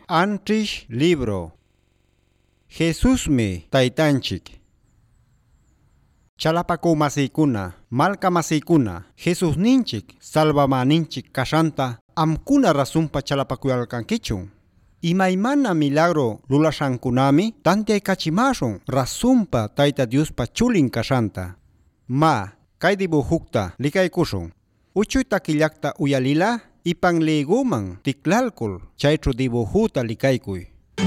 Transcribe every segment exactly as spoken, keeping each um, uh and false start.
Antrish libro Jesús me taitanchik. Chalapaku masikuna, malka masikuna, Jesús ninchik, salvama ninchik kashanta, amkuna rasumpa chalapakuyalkankichun. Imaymana milagro lulashankunami, tante kachimashun, rasumpa taita Diospa chulin kashanta. Ma, kay dibuhukta likaykushun. Uchuy takillakta uyalila, ipan leguman tiklalkul, chaytru dibuhuta likaykuy.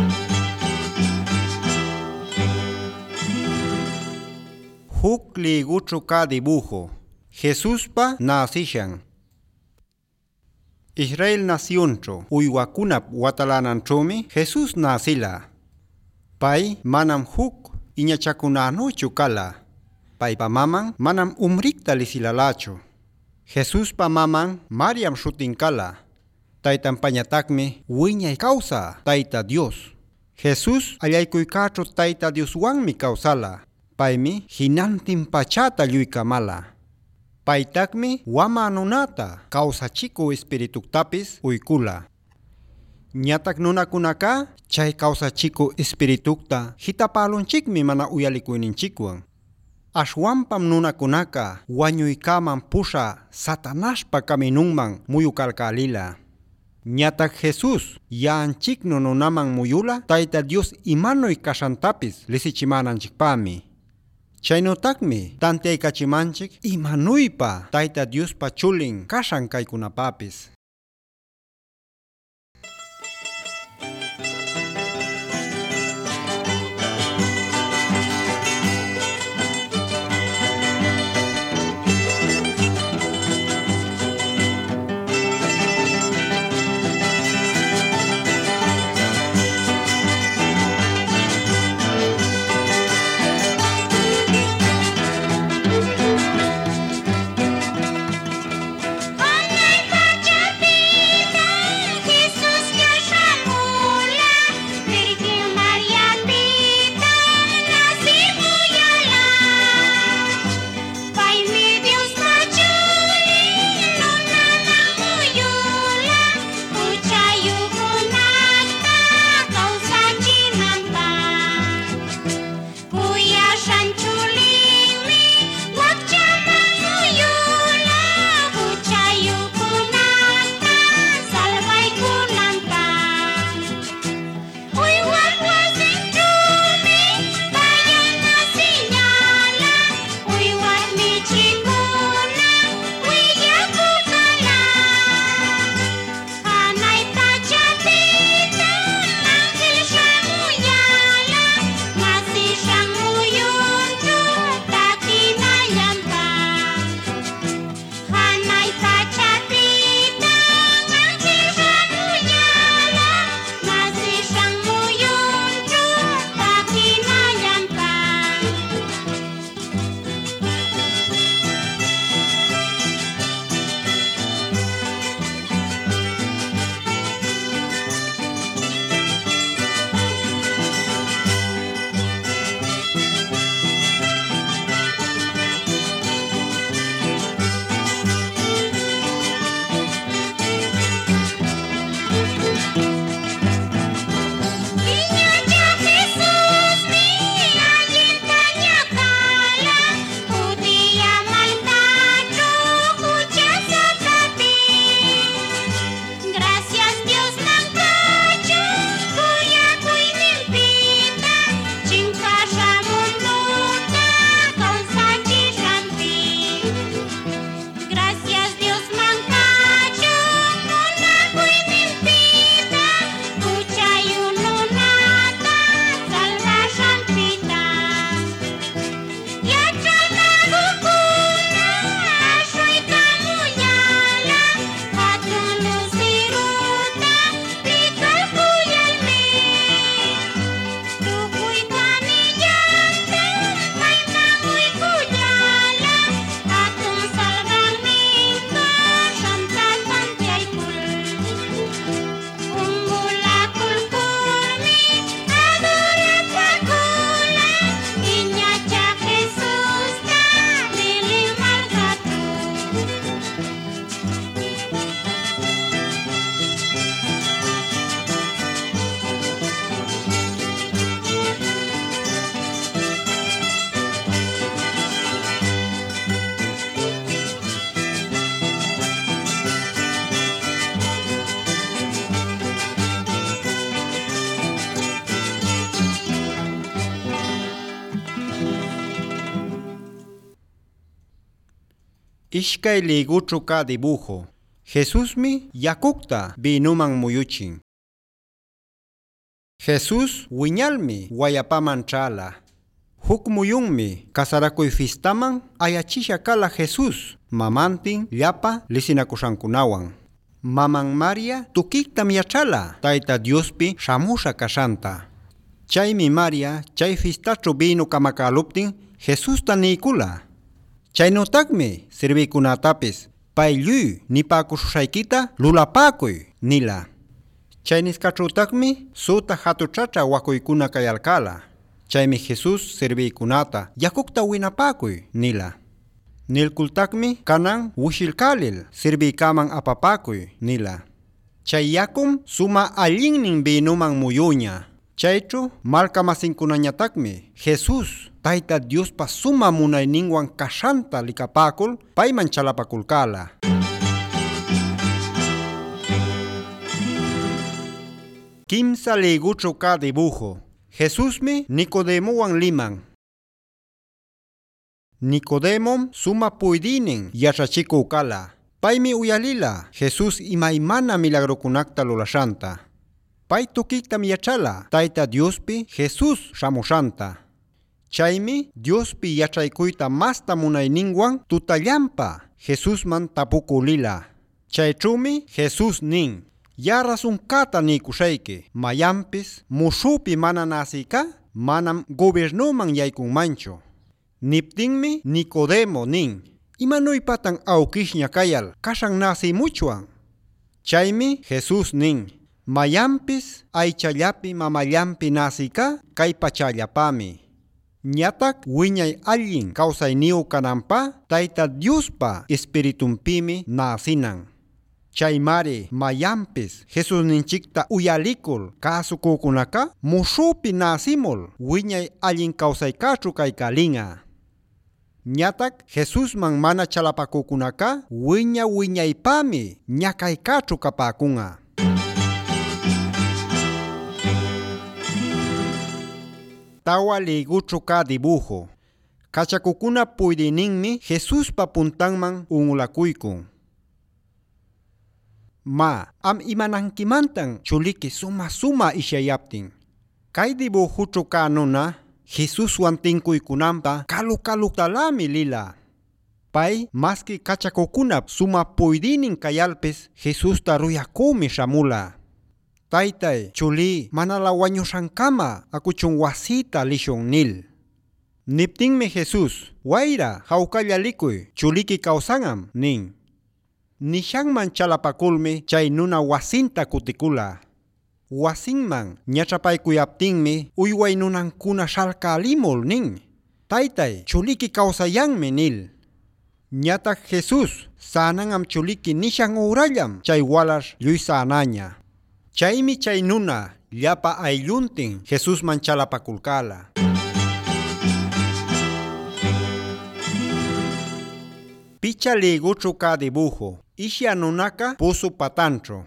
Huk liguchu ka dibujo. Jesuspa nasishan. Israel nacioncho uywakunap watalananchumi Jesus nasila. Pay manam huk iñachakunanuchu kala. Paypa maman manam umrikta lisilalachu. Jesuspa maman Mariam shutin kala. Taytan pañatakmi wiñay causa Tayta Dios. Jesus allaykuykachu Tayta Dioswanmi kausala. Paymi hinantin pachata lluykamala. Paytakmi wama nunata kawsachiku espirituktapis uykula. Ñatak nunakunaka chay kawsachiku espiritukta hitapalunchikmi mana uyalikuyninchikwan. Ashwampam nunakunaka wañuykaman pusha Satanashpa kaminunman muyukalkalila. Ñatak Jesus yanchiknu nunaman muyula Tayta Dios imanoy kashantapis lisichimananchikpami. Chaynotakmi tantiaykachimanchik imanuypa Tayta Diospa chulin kashan kaykunapapis. Ishkay liguchu ka dibujo. Jesusmi yakukta binuman muyuchin. Jesús wiñalmi wayapaman chala. Huk muyunmi kasarakuy fistaman ayachisha kala Jesús mamantin llapa lisinakushankunawan. Maman María tukiktam yachala Tayta Diospi shamusha kashanta. Chaymi María chay fistachu vino kamakaluptin Jesusta niykula. Chaynotakmi sirvikunatapis pay lluy nipakushusaykita lulapakuy nila. Chay niskachutakmi suta hatuchacha wakuykuna kayalkala. Chaymi Jesús sirvikunata yakukta winapakuy nila. Nilkultakmi kanan wishilkalil sirvikaman apapakuy nila. Chay yakum suma allinnin binuman muyuña. Chaychu malkamasinkunañatakmi Jesús Tayta Diospa suma munayninwan kashanta likapakul payman chalapakulkala. Kimsa liguchu ka dibujo. Jesusmi Nicodemowan liman. Nicodemom suma puydinin yachachikukala. Paymi uyalila Jesús imaymana milagrokunakta lulashanta. Pay tukiktam yachala Tayta Diospi Jesús shamushanta. Chaymi Diospi yachaykuyta masta munayninwan tutallampa Jesusman tapukulila. Chaychumi Jesús nin: Yarasunkata nikushayki, mayampis mushupi mana nasika, manam gobiernoman yaykunmanchu. Niptinmi Nicodemo nin: Imanuypatan awkishña kayal kashan nasimuchwan. Chaymi Jesús nin: Mayampis aychallapi mamallampi nasika kay pachallapami. Ñatak wiñay allin kawsayniyu kananpa Tayta Diospa espiritunpimi nasinan. Chaymari mayampis Jesús ninchikta uyalikul kasukukunaka mushupi nasimul wiñay allin kawsaykachu kaykalinga. Ñatak Jesusman mana chalapakukunaka wiña wiñaypami ñakaykachu kapakunga. Tawa liguchu ka dibujo. Kachakukuna puydininmi Jesuspa puntanman unulakuykun. Ma, am imanankimantan chuliki suma suma ishayaptin. Kay dibujuchu ka nuna Jesuswan tinkuykunampa kalu kaluktalami lila. Pay maski kachakukunap suma puydinin kayalpis Jesusta ruyakumi shamula. Taytay, chuli manala wañushankama akuchun wasita lishun nil. Niptinmi Jesús, wayra hawkallalikuy chuliki kawsangam nin. Nishanman chalapakulmi chay nuna wasinta kutikula. Wasinman ñachapaykuyaptinmi uyway nunankuna shalkalimul nin. Taytay, chuliki kawsayanmi nil. Ñatak Jesús sanangam chuliki nishan urallam chay walash lluy sanaña. Chaymi chay nuna llapa aylluntin Jesusman chalapakulkala. Picha liguchu ka dibujo. Isha nunaka pusu patancho.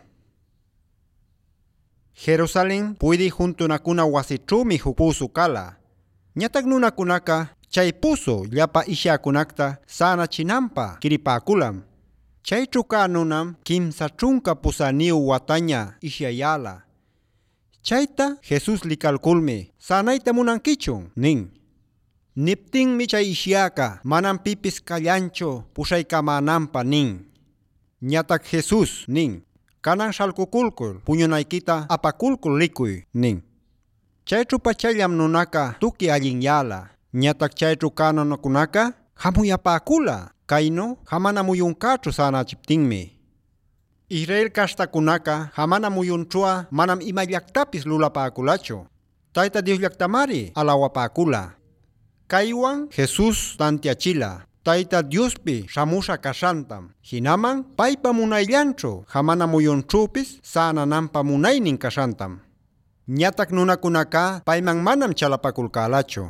Jerusalén puydi juntunakuna wasichumi hupusu kala. Ñatak nunakunaka chay pusu llapa ishakunakta sana chinampa kiripakulam. Chaychu ka nunam kimsa chunka pusaniu wataña ishayala. Chayta Jesús likalkulmi sanayta munankichun nin. Niptinmi chay ishyaka manam pipis kallancho pushaykamanampa nin. Ñatak Jesús nin: Kanan shalkukulkul puñunaykita apakulkul likuy nin. Chaychu pachallam nunaka tuki allinyala. Ñatak chaychu kananukunaka hamuyapakula. Kayno hamana muyunkachu sanachiptinmi. Israel kashtakunaka hamana muyunchua manam ima llaktapis lulapakulachu. Tayta Dios llaktamari alawapakula. Kaywan Jesús tantiachila. Tayta Diospi shamusha kashantam. Hinaman paypa munayllanchu hamana muyunchupis sananampa munaynin kashantam. Ñatak nunakunaka payman manam chalapakulkalachu.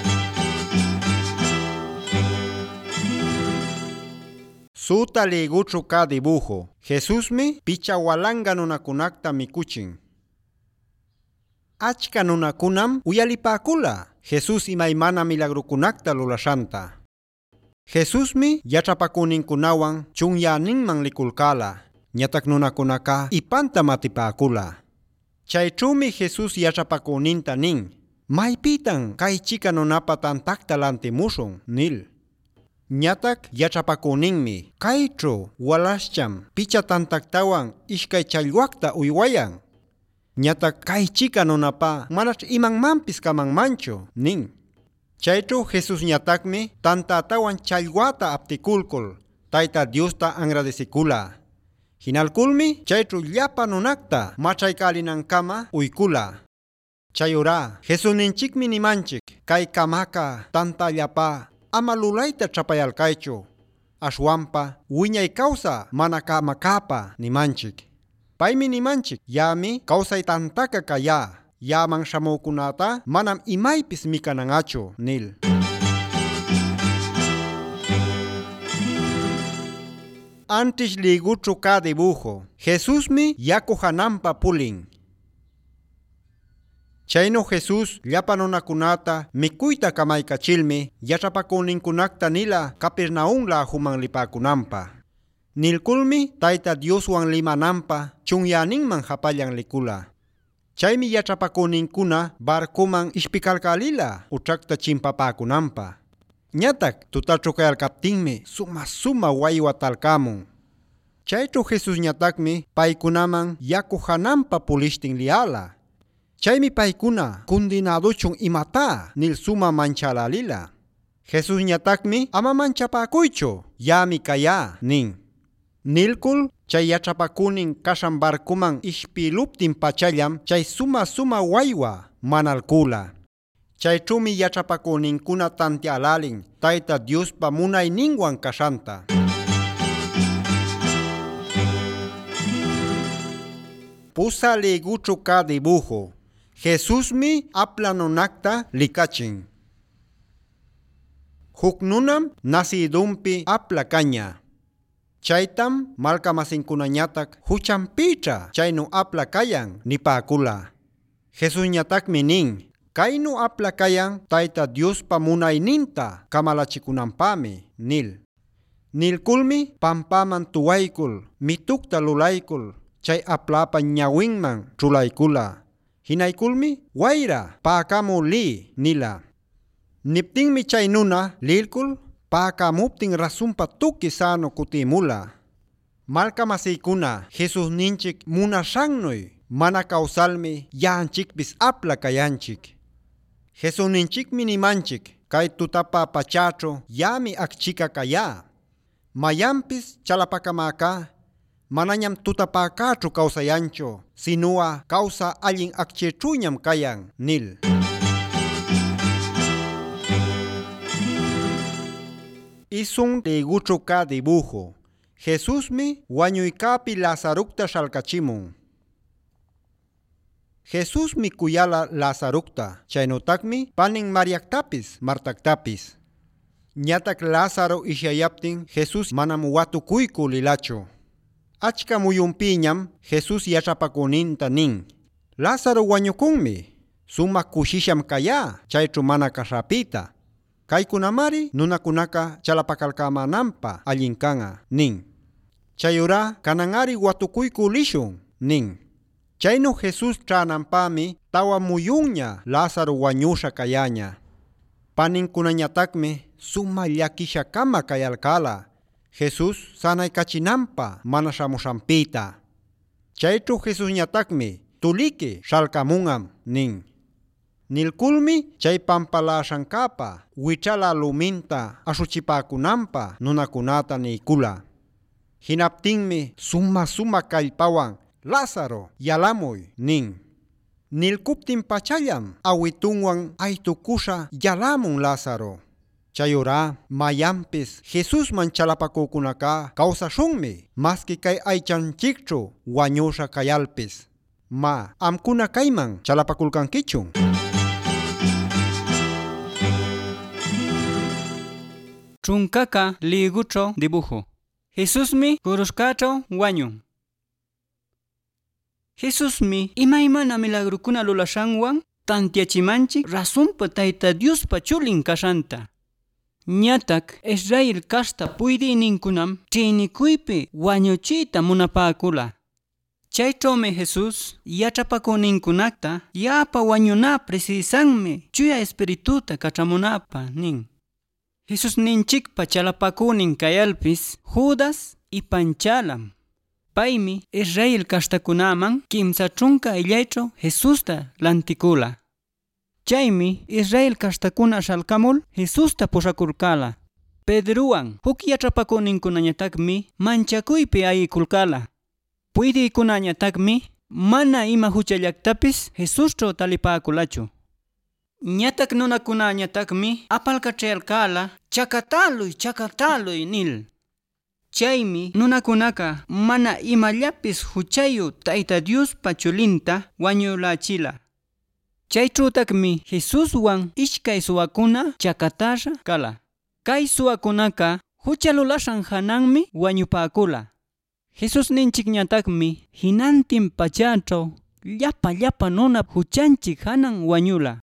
Suta liguchu ka dibujo. Jesusmi picha walanga nunakunakta mikuchin. Achka nunakunam uyalipakula. Jesús imaymana milagrukunakta lulashanta. Jesusmi yachapakuninkunawan chunyaninman likulkala, ñatak nunakunaka ipanta matipakula. Chaychumi Jesus yachapakuninta nin, maypitan kay chika nunapa tantakta lantimushun nil. Ñatak yachapakuninmi, kaychu walascham picha tantaktawan ishkay challwakta uywayan. Ñatak kay chika nunapa manach imanmanpis kamanmanchu nin. Chaychu Jesus ñatakmi tantatawan challwata aptikulkul, Tayta Diosta agradecikula. Hinalkulmi chaychu llapa nunakta machaykalinankama uykula. Chayura Jesus ninchikmi nimanchik, kay kamaka tantallapa ama lulayta chapayalkaychu, ashwanpa wiñay kawsa mana kamakapa nimanchik. Paymi nimanchik, yami kawsay tantaka kaya, yaman shamukunata manam imaypis mikanangachu nil. Antes liguchu ka dibujo, Jesusmi yakuhanampa pulin. Chayno Jesus llapa nunakunata mikuyta kamaykachilmi yachapakuninkunakta nila Capernaumla humanlipakunampa. Nilkulmi Tayta Dioswan limanampa chunyaninman hapallan likula. Chaymi yachapakuninkuna barkuman ishpikalkalila utraqta chimpapakunampa. Ñatak tutachukayalkaptinmi suma suma waywatalkamun. Chaychu Jesus ñatakmi paykunaman yakuhanampa pulishtin liala. Chaymi paykuna kundinaduchun imata nil suma manchalalila. Jesus ñatakmi ama manchapakuychu, yami kaya nin. Nilkul chay yachapakunin kashan barkuman ishpiluptin pachallam chay suma suma waywa manalkula. Chaychumi yachapakuninkuna tantialalin Tayta Diospa munayninwan kashanta. Pusa liguchu ka dibujo, Jesusmi aplanonakta likachin. Huk nunam nasidumpi apla caña. Chaytam malkamasinkunañatak huchampicha chaynu apla kayan nipakula. Jesus ñatakmi nin, kaynu apla kayan Tayta Diospa munayninta kamalachikunanpami nil. Nilkulmi pampaman tuwaykul, mitukta lulaykul, chay aplapa ñawinman chulaykula. Hinaykulmi wayra paakamu li nila. Niptinmi chay nuna lilkul paakamuptin rasunpa tuki sano kutimula. Malkamasikuna Jesus ninchik munashannuy mana kausalmi yanchikpis apla kayanchik. Jesus ninchikmi nimanchik kay tutapa pachacho yami akchika kaya. Mayampis chalapakamaka manañam tutapakachu kausayancho, sinua kausa allin akchechuñam kayan nil. Isun liguchu ka dibujo, Jesusmi wañuykapi Lazarukta shalkachimun. Jesusmi kuyala Lazarukta, chaynotakmi panin Mariaktapis Martaktapis. Ñatak Lázaro ishayaptin Jesus manam watukuyku lilacho. Achka muyunpiñam Jesus yachapakuninta nin, Lázaro wañukunmi, sumak kushisham kaya chaychu mana kasapita. Kaykunamari nunakunaka chalapakalkamanampa allinkanga nin. Chayura kanangari watukuyku lishun nin. Chayno Jesus chanampami tawa muyunña Lázaro wañusha kayaña. Paninkunañatakmi suma llakisha kama kayalkala. Jesus sanay kachinampa mana shamushampita. Chaychu Jesus ñatakmi tuliki shalkamungam nin. Nilkulmi chay pampalashankapa wichala luminta asuchipakunampa nunakunata niykula. Hinaptinmi suma suma kallpawan Lázaro yalamuy nin. Nilkuptin pachallam awitunwan aytukusha yalamun Lázaro. Chayura mayampis Jesus man chalapakukunaka kausashunmi maski kay aychanchikchu wañusha kayalpis. Ma amkuna kayman chalapakulkankichun. Chunkaka ligucho dibujo. Jesusmi kurushkacho wañun. Jesusmi imaymana milagrukuna lulashanwan tantiachimanchik rasunpa Tayta Diospa chulin kashanta. Ñatak Israel kasta puydïninkunam trinikuipi wañuchiyta munapakula. Chaychawmi Jesus yachapakuninkunakta yapa wañuna precisanmi Chuya Espirituta kachamunapa nin. Jesus ninchikpa chalapakunin kayalpis Judas ipanchalam. Paymi Israel kashtakunaman kimsa chunka illaychaw Jesusta lantikula. Chaymi Israel kashtakuna shalkamul Jesusta pushakurkala. Pedruwan huk yachapakuninkunañatakmi manchakuypi ayikulkala. Puydïkunañatakmi mana ima huchallaktapis Jesuschaw talipakulachu. Ñatak nunakunañatakmi apalkachayalkala chakataluy chakataluy nil. Chaymi nunakunaka mana imallapis huchayu Tayta Diospa chulinta wañulachila. Chaychawtakmi Jesuswan ishkay suwakuna chakatasha kala. Kay suwakunaka huchalulashan hananmi wañupakula. Jesus ninchikñatakmi hinantin pachachaw llapa llapa nuna huchanchik hanan wañula.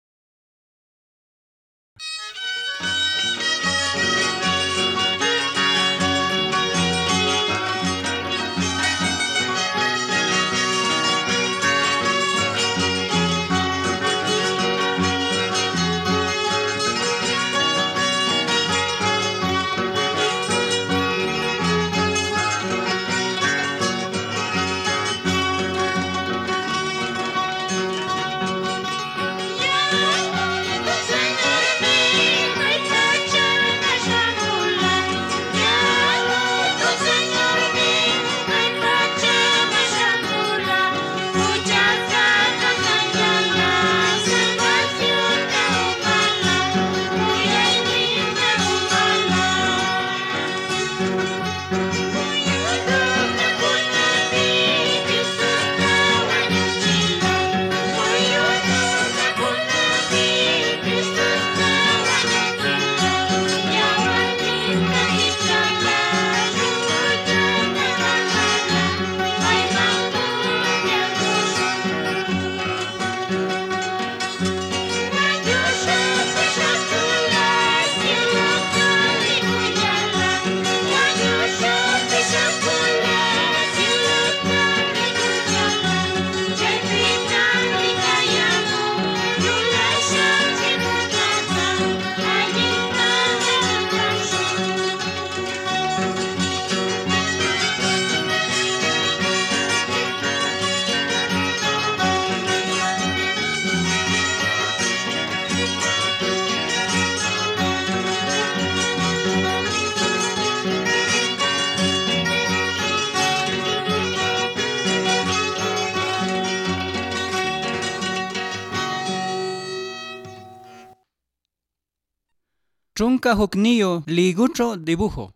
Chunka hukniyo ligucho dibujo.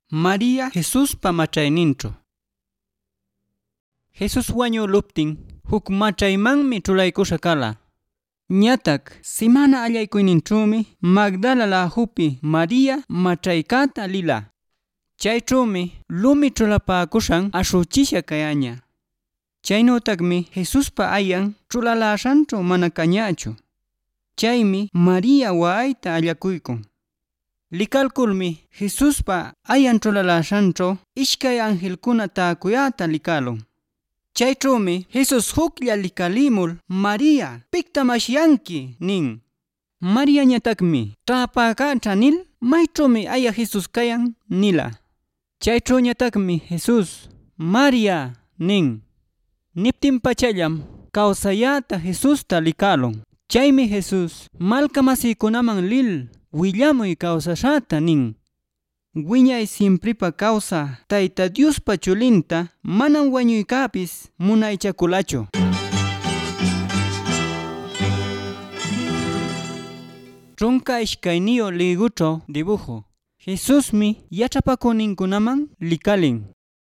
María Jesús pa machaynincho. Jesus wañuluptin huk machaymanmi chulaykusha kala. Ñatak simana allaykuyninchumi Magdala lahupi María machaykata lila. Chaychumi lumi chulapakushan ashuchisha kayaña. Chaynotakmi Jesus pa ayan chulalashancho mana kañachu. Chaymi María waayta allakuykun. Likalkulmi Jesuspa ayan chulalashancho ishkay angelkuna taakuyata likalun. Chaychawmi Jesus huklla likalimul María pikta mashyanki nin. María ñatakmi traapakacha nil maychawmi aya Jesus kayan nila. Chaychaw ñatakmi Jesus María nin. Niptin pachallam kawsayata Jesusta likalun. Chaymi Jesus malkamasiykunaman lil willamuy kawsashata nin. Wiñay simpripa kawsa Tayta Diospa chulinta manan wañuykapis munaychakulachu. Chunka ishkayniyo ligucho dibujo. Jesusmi yachapakuninkunaman likalin.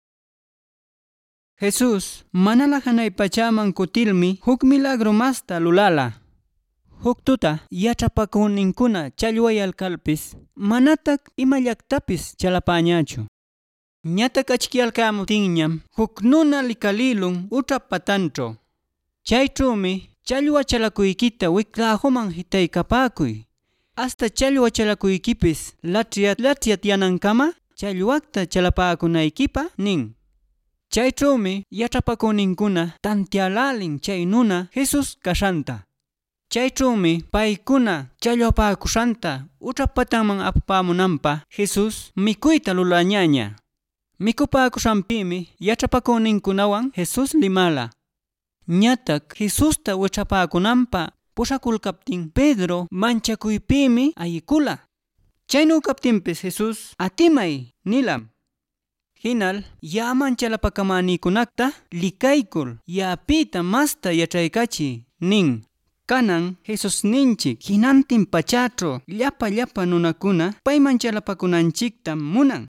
Jesus manala hanay pachaman kutilmi huk milagro masta lulala. Huk tuta yachapakuninkuna challwayalkalpis manatak imallaktapis chalapañachu. Ñatak achkiyalkamutinñam huk nuna likalilun utra patancho. Chaychawmi challwa chalakuykita wiklahuman hitaykapakuy. hasta challwa chalakuykipis latriyat latriyat yanankama challwakta chalapakunaykipa nin. Chaychawmi yachapakuqninkuna tantialalin chay nuna Jesus kashanta. Chaychawmi paykuna challwapakushanta uchapatanman apapamunanpa Jesus mikuyta lulañaña. Mikupakushanpimi yachapakuqninkunawan Jesus limala. Ñatak Jesusta wichapakunanpa pushakulkaptin Pedro manchakuypimi ayikula. Chaynu kaptinpis Jesus atimay nilam. Hinal yaman chalapakamaniykunakta likaykul yapita masta yachaykachiy nin. Kanan Jesus ninchik hinantin pachacho llapa llapa nunakuna payman chalapakunanchikta munan.